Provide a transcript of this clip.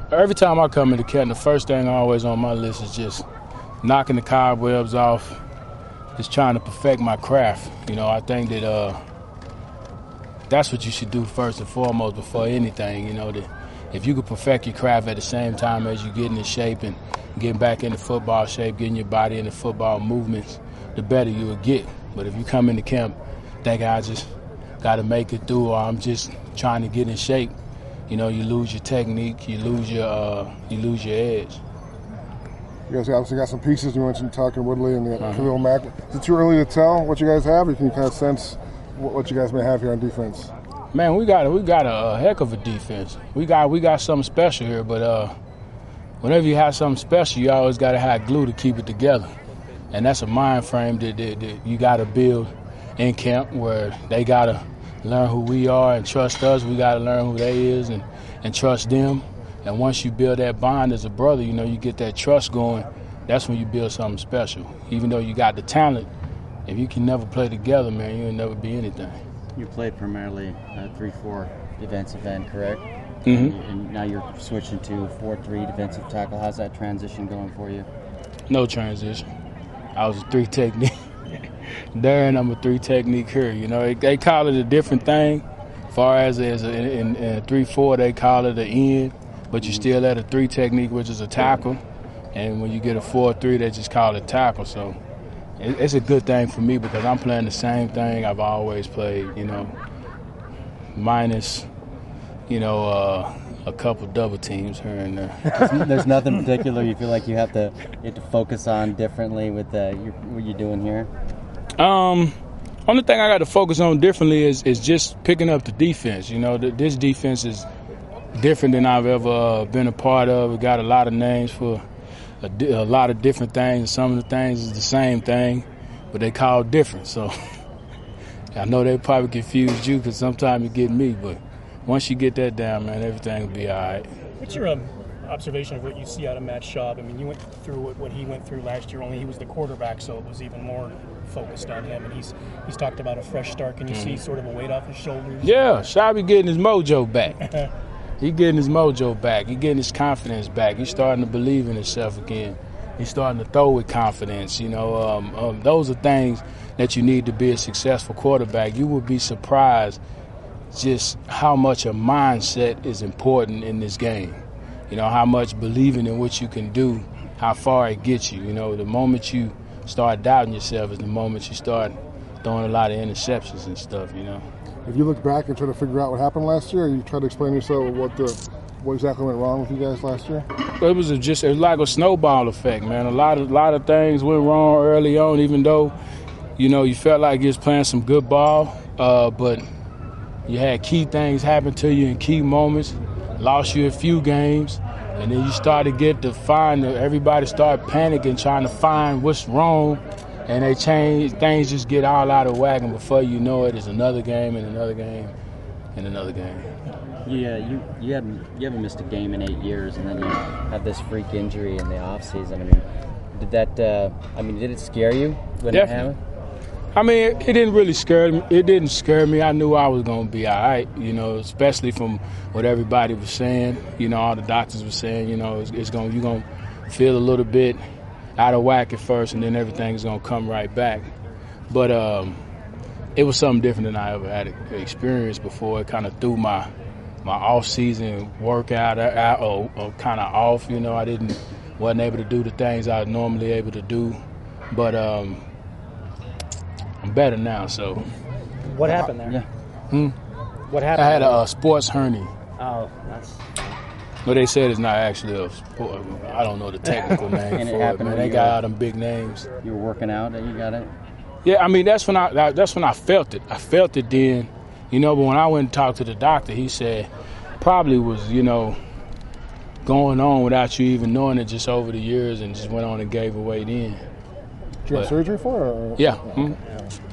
every time I come into camp, the first thing always on my list is just knocking the cobwebs off, just trying to perfect my craft. You know, I think that that's what you should do first and foremost before anything. You know, that if you could perfect your craft at the same time as you getting in shape and getting back into football shape, getting your body into football movements, the better you will get. But if you come into camp thinking I just got to make it through, or I'm just trying to get in shape, you know, you lose your technique, you lose your edge. You guys obviously got some pieces. You mentioned Tucker Woodley and Khalil Mack. Is it too early to tell what you guys have, or can you kind of sense what you guys may have here on defense? Man, we got a heck of a defense. We got something special here, but whenever you have something special, you always got to have glue to keep it together. And that's a mind frame that you got to build in camp, where they got to learn who we are and trust us. We got to learn who they is and trust them. And once you build that bond as a brother, you know, you get that trust going, that's when you build something special. Even though you got the talent, if you can never play together, man, you'll never be anything. You played primarily 3-4 defensive end, correct? Mm-hmm. And now you're switching to 4-3 defensive tackle. How's that transition going for you? No transition. I was a 3 technique. There, and I'm a 3 technique here. You know, they call it a different thing. As far as in 3-4, they call it an end, but you still at a 3 technique, which is a tackle. And when you get a 4-3, they just call it tackle. So it's a good thing for me because I'm playing the same thing I've always played, you know, minus, you know, a couple double teams here and there. There's nothing particular you feel like you have to focus on differently with what you're doing here? Only thing I got to focus on differently is just picking up the defense. You know, this defense is different than I've ever been a part of. We got a lot of names for a lot of different things. Some of the things is the same thing, but they call different. So I know they probably confused you because sometimes you get me, but once you get that down, man, everything will be all right. What's your observation of what you see out of Matt Schaub? I mean, you went through what he went through last year, only he was the quarterback, so it was even more focused on him. And he's talked about a fresh start. Can you see sort of a weight off his shoulders? Yeah, Schaub getting his mojo back. He getting his mojo back. He getting his confidence back. He's starting to believe in himself again. He's starting to throw with confidence. You know, those are things that you need to be a successful quarterback. You will be surprised just how much a mindset is important in this game. You know, how much believing in what you can do, how far it gets you. You know, the moment you start doubting yourself is the moment you start throwing a lot of interceptions and stuff, you know. If you look back and try to figure out what happened last year, or you try to explain to yourself what exactly went wrong with you guys last year? It was like a snowball effect, man. A lot of things went wrong early on, even though, you know, you felt like you was playing some good ball, but you had key things happen to you in key moments, lost you a few games, and then you started everybody started panicking, trying to find what's wrong, and things just get all out of whack, and before you know it, it's another game and another game and another game. Yeah, you haven't missed a game in 8 years, and then you have this freak injury in the offseason. I mean, did it scare you when it happened? I mean, it didn't really scare me. It didn't scare me. I knew I was going to be all right, you know, especially from what everybody was saying. You know, all the doctors were saying, you know, you're going to feel a little bit out of whack at first, and then everything is going to come right back. But it was something different than I ever had experienced before. It kind of threw my off-season workout out or kind of off. You know, wasn't able to do the things I was normally able to do. But I'm better now, so. What happened there? Yeah. What happened? I had a sports hernia. Oh, that's. But they said it's not actually a sport. I don't know the technical name for it, man. They got all them big names. You were working out and you got it? Yeah, I mean, that's when I felt it. I felt it then, you know, but when I went and talked to the doctor, he said probably was, you know, going on without you even knowing it just over the years and just went on and gave away then. Did you have surgery for it? Yeah. Mm-hmm.